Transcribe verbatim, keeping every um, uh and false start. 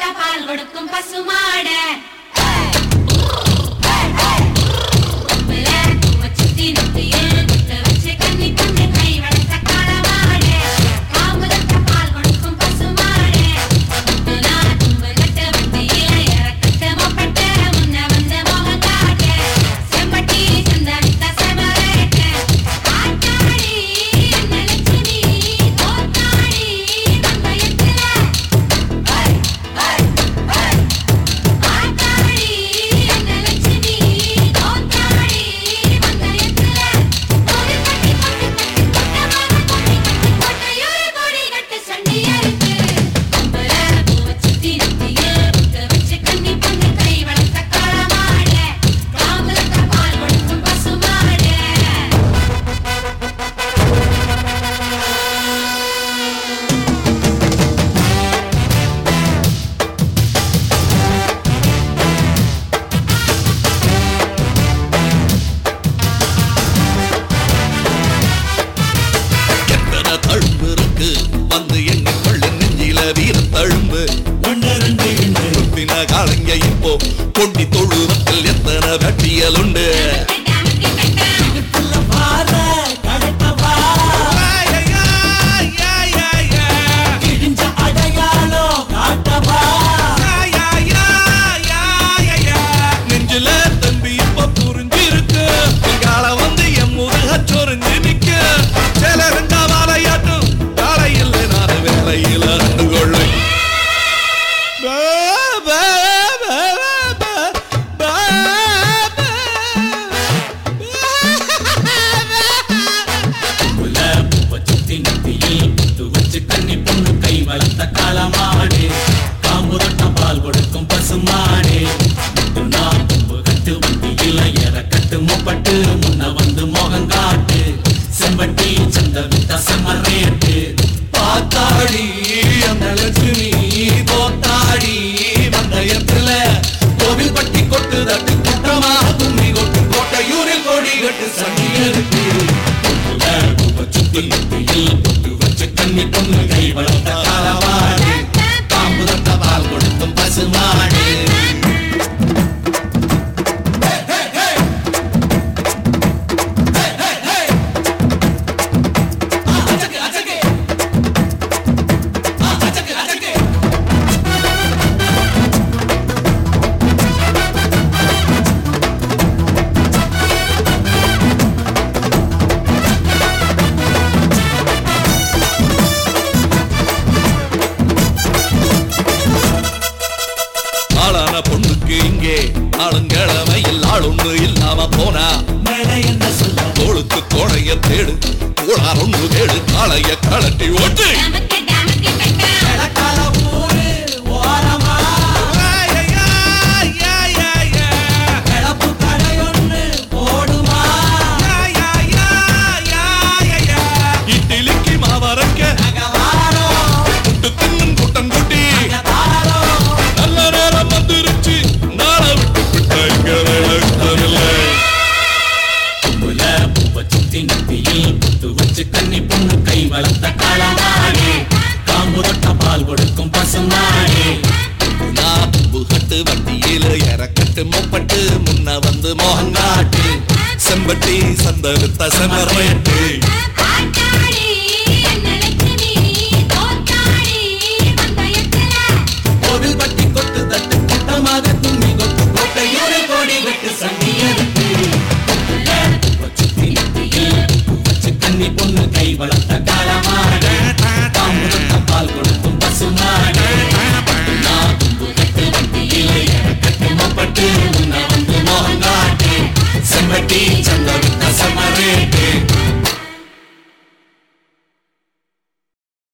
பால் கொடுக்கும் பசுமாடு சுத்தி நொத்தியில் குத்த வச்சு கண்ணி பொண்ணு கை வளர்த்த காளமாடு காமுதத்த பால் கொடுக்கும் பசுமாடு முத்துனா தும்பு கட்டு வண்டியில இறக்கட்டு மொப்பட்டு முன்ன வந்து மோகம் காட்டு செம்பட்டி சந்த வித்த செமரேட்டு ஆட்டாடி என்ன லட்சுமி தோத்தாடி தம்பயத்துல ஆட்டாடி என்ன லட்சுமி தோத்தாடி மந்தயத்துல ஒரு கட்டி கொட்டி கட்டி கொட்டமான கொட்டி கட்டி கொட்டையூரு கொடி கட்டு சண்டியருக்கு கும்பல பூவை சுத்தி நெத்தியில் குத்த வச்சு கன்னி பொண்ணு கை வளர்த்த காளமாடு காமுதத்த பால் கொடுக்கும் பசுமாடு எத்தனை தழும்பு இருக்கு வந்து எண்ணி கொள்ளு நெஞ்சில வீர தழும்பு பின்ன காலங்க இப்போ கொண்டி தொழுவத்தில் எத்தனை வெட்டியல் உண்டு நெஞ்சில தம்பி இப்ப புரிஞ்சிருக்கு கால வந்து என் முருக சொரிஞ்சு நிக்க சில ரெண்டா வாழையாட்டும் காலையில் நான் வேலையில் அண்டு கொள்ளு வளர்த்த காளமாடு காமுதட்ட பால் கொடுக்கும் பசுமாடு முத்துனா தும்பு கட்டு வண்டியில இறக்கட்டு முப்பட்டு முன்ன வந்து மோகம் காட்டு செம்பட்டி சந்த வித்த செமரேட்டு பாத்தாடி அந்த லட்சுமி தோத்தாடி வந்தயத்துல கோவில் பட்டி கொட்டு தட்டு குற்றமா தும்பி கொட்டு கோட்டையூரில் கொடி கட்டு சண்டியருக்கு சுத்தி நெத்தியில் பொட்டு வச்சு கன்னி பொண்ணு கை வளர்த்த காளமாடு காமுதட்ட பால் கொடுக்கும் பசுமாடு ஆளான பொண்ணுக்கு இங்கே ஆளுங்கிழமையில் ஆளொன்னு இல்லாம போனா என்ன சொல்ல தோளுக்கு கோடைய தேடு கோளார் ஒன்று தேடு காளைய கலட்டி ஓட்டு நமக்கு நமக்கு கட்ட கால ஊரு ஓரமா கிளப்பு கடையொன்னு போடுமா இட்லிக்கு மாவரக்க நகவாரோ முட்டு தின்னும் கூட்டம் கூட்டி தாரோ நல்ல நேரம் வந்துருச்சு நாளை விட்டு விட்டாங்க நடக்கவில்லை கும்புல பூவை சுத்தி நெத்தியில் குத்து வச்சு கன்னி பொண்ணு கை வளர்த்த காளமாடு காமுதட்ட பால் கொடுக்கும் பசுமாடு நான் புகட்டு வண்டியில இறக்கட்டு முப்பட்டு முன்ன வந்து மோகங்காட்டு செம்பட்டி சந்த வித்த செமரேட்டு